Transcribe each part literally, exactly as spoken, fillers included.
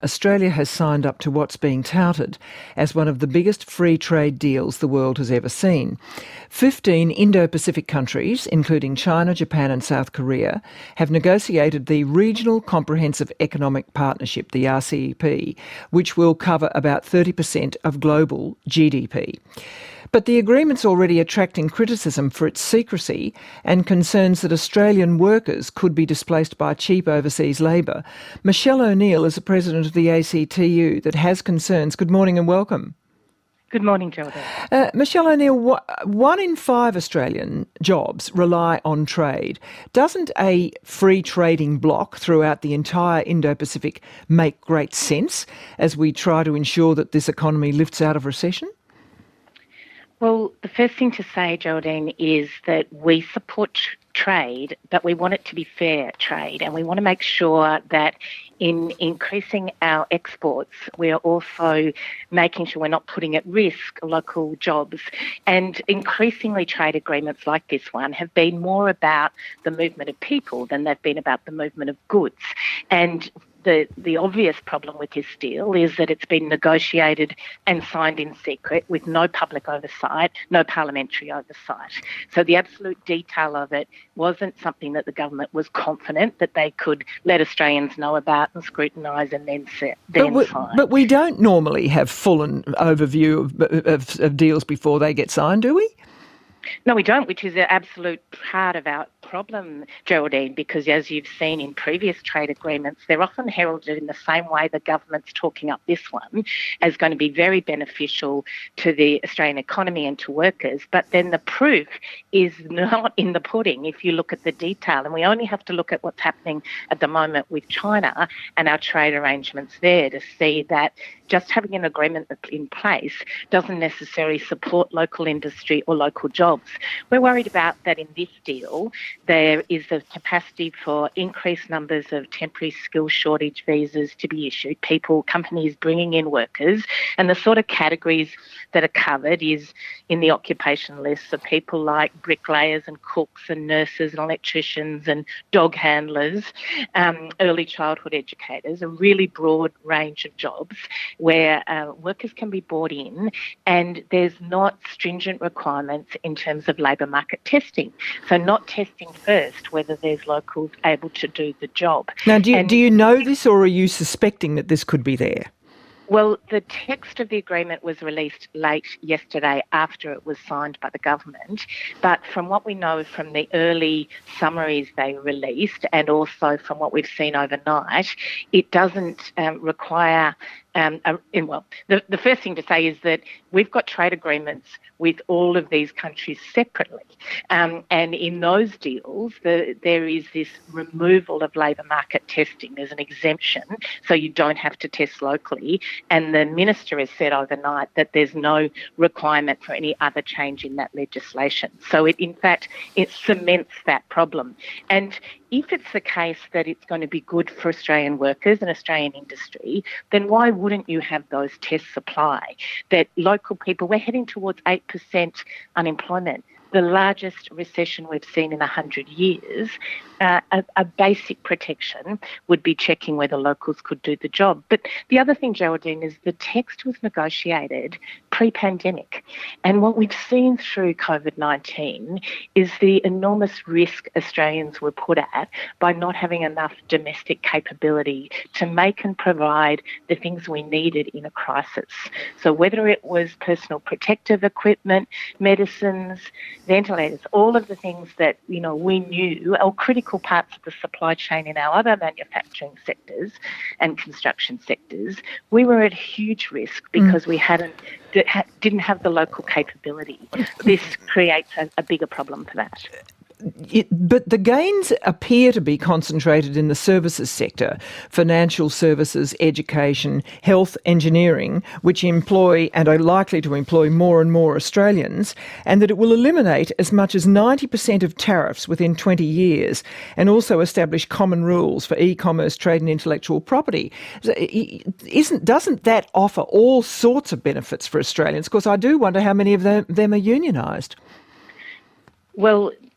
Australia has signed up to what's being touted as one of the biggest free trade deals the world has ever seen. Fifteen Indo-Pacific countries, including China, Japan and South Korea, have negotiated the Regional Comprehensive Economic Partnership, the R C E P, which will cover about thirty percent of global G D P. But the agreement's already attracting criticism for its secrecy and concerns that Australian workers could be displaced by cheap overseas labour. Michelle O'Neill is the president of the A C T U that has concerns. Good morning and welcome. Good morning, Geraldine. Uh, Michelle O'Neill, one in five Australian jobs rely on trade. Doesn't a free trading bloc throughout the entire Indo-Pacific make great sense as we try to ensure that this economy lifts out of recession? Well, the first thing to say, Geraldine, is that we support tr- trade, but we want it to be fair trade, and we want to make sure that in increasing our exports, we are also making sure we're not putting at risk local jobs. And increasingly trade agreements like this one have been more about the movement of people than they've been about the movement of goods. And The, the obvious problem with this deal is that it's been negotiated and signed in secret with no public oversight, no parliamentary oversight. So the absolute detail of it wasn't something that the government was confident that they could let Australians know about and scrutinise and then, set, then but we, sign. But we don't normally have full an overview of, of, of deals before they get signed, do we? No, we don't, which is an absolute part of our problem, Geraldine, because as you've seen in previous trade agreements, they're often heralded in the same way the government's talking up this one as going to be very beneficial to the Australian economy and to workers. But then the proof is not in the pudding if you look at the detail. And we only have to look at what's happening at the moment with China and our trade arrangements there to see that just having an agreement in place doesn't necessarily support local industry or local jobs. We're worried about that in this deal. There is a capacity for increased numbers of temporary skill shortage visas to be issued, people, companies bringing in workers, and the sort of categories that are covered is in the occupation list of people like bricklayers and cooks and nurses and electricians and dog handlers, um, early childhood educators, a really broad range of jobs where uh, workers can be brought in and there's not stringent requirements in terms of labour market testing. So not testing first whether there's locals able to do the job. Now, do you, and do you know this, or are you suspecting that this could be there? Well, the text of the agreement was released late yesterday after it was signed by the government. But from what we know from the early summaries they released and also from what we've seen overnight, it doesn't um, require... Um, uh, in, well, the, the first thing to say is that we've got trade agreements with all of these countries separately. Um, and in those deals, the, there is this removal of labour market testing. There's an exemption, so you don't have to test locally. And the minister has said overnight that there's no requirement for any other change in that legislation. So it, in fact, it cements that problem. And if it's the case that it's going to be good for Australian workers and Australian industry, then why wouldn't you have those tests apply? That local people, we're heading towards eight percent unemployment, the largest recession we've seen in one hundred years. Uh, a, a basic protection would be checking whether locals could do the job. But the other thing, Geraldine, is the text was negotiated pre-pandemic. And what we've seen through COVID nineteen is the enormous risk Australians were put at by not having enough domestic capability to make and provide the things we needed in a crisis. So whether it was personal protective equipment, medicines, ventilators, all of the things that, you know, we knew are critical parts of the supply chain in our other manufacturing sectors and construction sectors, we were at huge risk because mm. we hadn't didn't have the local capability. This creates a, a bigger problem for that. It, but the gains appear to be concentrated in the services sector, financial services, education, health, engineering, which employ and are likely to employ more and more Australians, and that it will eliminate as much as ninety percent of tariffs within twenty years and also establish common rules for e-commerce, trade and intellectual property. Isn't, doesn't that offer all sorts of benefits for Australians? Of course, I do wonder how many of them, them are unionised. Well,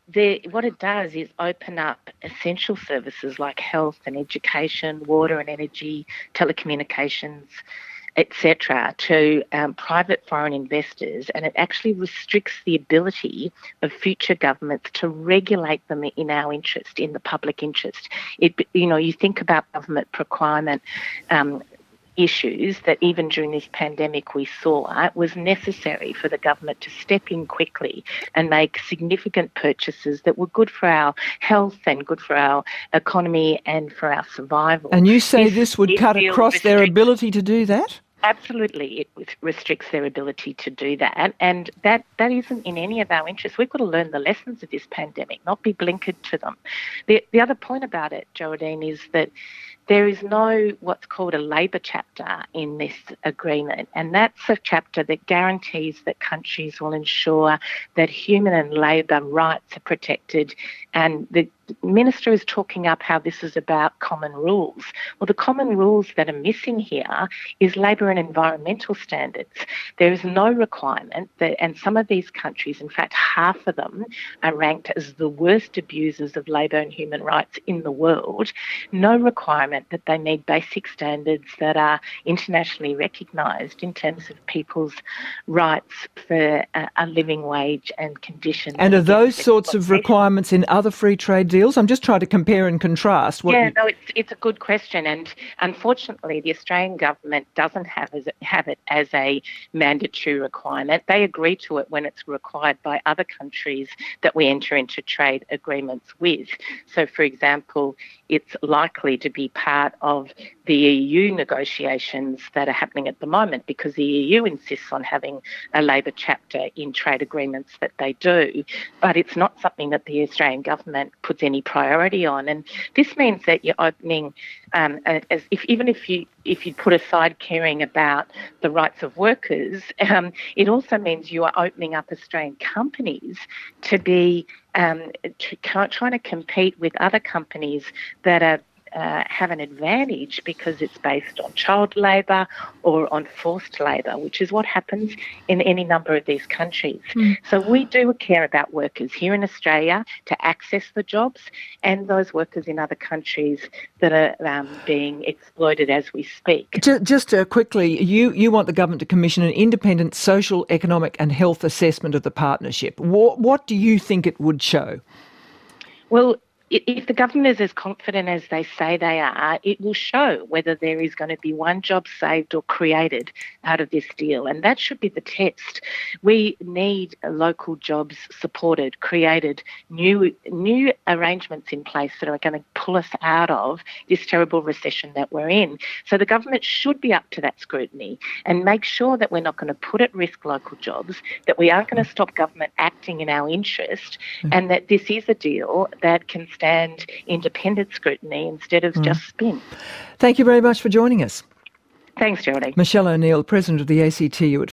the, what it does is open up essential services like health and education, water and energy, telecommunications, et cetera, to um, private foreign investors, and it actually restricts the ability of future governments to regulate them in our interest, in the public interest. It, you know, you think about government procurement um, issues that even during this pandemic we saw, it was necessary for the government to step in quickly and make significant purchases that were good for our health and good for our economy and for our survival. And you say this, this would cut across their ability to do that? Absolutely, it restricts their ability to do that, and that, that isn't in any of our interests. We've got to learn the lessons of this pandemic, not be blinkered to them. The, the other point about it, Geraldine, is that there is no what's called a labour chapter in this agreement, and that's a chapter that guarantees that countries will ensure that human and labour rights are protected. And the Minister is talking up how this is about common rules. Well, the common rules that are missing here is labour and environmental standards. There is no requirement that, and some of these countries, in fact half of them, are ranked as the worst abusers of labour and human rights in the world, no requirement that they meet basic standards that are internationally recognised in terms of people's rights for a, a living wage and conditions. And are those sorts of requirements in other free trade deals? I'm just trying to compare and contrast. What yeah, you... no, it's it's a good question, and unfortunately, the Australian government doesn't have as have it as a mandatory requirement. They agree to it when it's required by other countries that we enter into trade agreements with. So, for example, it's likely to be part of the E U negotiations that are happening at the moment, because the E U insists on having a labour chapter in trade agreements that they do, but it's not something that the Australian government puts any priority on. And this means that you're opening, um, as if even if you if you put aside caring about the rights of workers, um, it also means you are opening up Australian companies to be um, to, trying to compete with other companies that are Uh, have an advantage because it's based on child labour or on forced labour, which is what happens in any number of these countries. Mm. So we do care about workers here in Australia to access the jobs, and those workers in other countries that are um, being exploited as we speak. Just uh, quickly, you, you want the government to commission an independent social, economic and health assessment of the partnership. What, what do you think it would show? Well, if the government is as confident as they say they are, it will show whether there is going to be one job saved or created out of this deal. And that should be the test. We need local jobs supported, created, new new arrangements in place that are going to pull us out of this terrible recession that we're in. So the government should be up to that scrutiny and make sure that we're not going to put at risk local jobs, that we aren't going to stop government acting in our interest, mm. and that this is a deal that can stand independent scrutiny instead of mm. just spin. Thank you very much for joining us. Thanks, Geraldine. Michelle O'Neill, President of the A C T U at